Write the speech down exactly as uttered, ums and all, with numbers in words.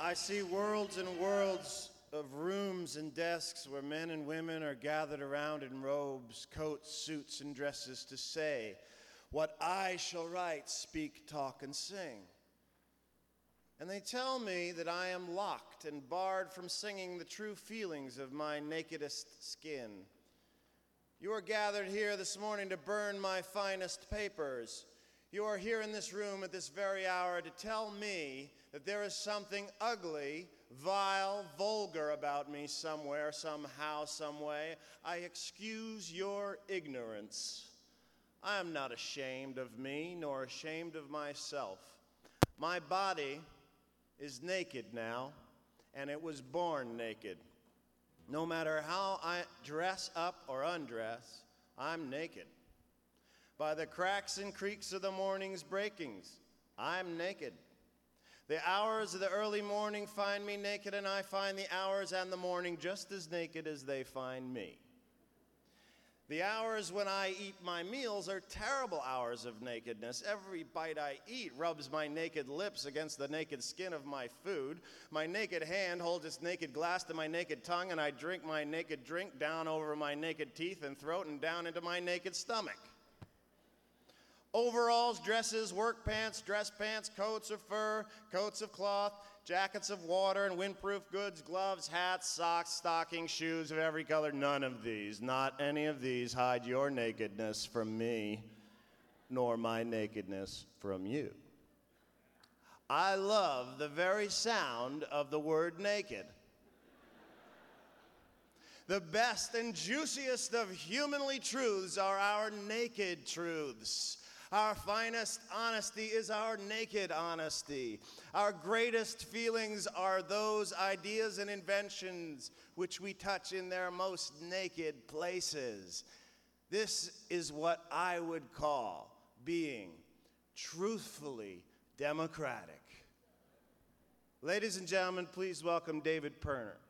I see worlds and worlds of rooms and desks where men and women are gathered around in robes, coats, suits, and dresses to say, "What I shall write, speak, talk, and sing." And they tell me that I am locked and barred from singing the true feelings of my nakedest skin. You are gathered here this morning to burn my finest papers. You are here in this room at this very hour to tell me that there is something ugly, vile, vulgar about me somewhere, somehow, some way. I excuse your ignorance. I am not ashamed of me, nor ashamed of myself. My body is naked now, and it was born naked. No matter how I dress up or undress, I'm naked. By the cracks and creaks of the morning's breakings, I'm naked. The hours of the early morning find me naked, and I find the hours and the morning just as naked as they find me. The hours when I eat my meals are terrible hours of nakedness. Every bite I eat rubs my naked lips against the naked skin of my food. My naked hand holds its naked glass to my naked tongue, and I drink my naked drink down over my naked teeth and throat and down into my naked stomach. Overalls, dresses, work pants, dress pants, coats of fur, coats of cloth, jackets of water and windproof goods, gloves, hats, socks, stockings, shoes of every color. None of these, not any of these, hide your nakedness from me, nor my nakedness from you. I love the very sound of the word naked. The best and juiciest of humanly truths are our naked truths. Our finest honesty is our naked honesty. Our greatest feelings are those ideas and inventions which we touch in their most naked places. This is what I would call being truthfully democratic. Ladies and gentlemen, please welcome David Perner.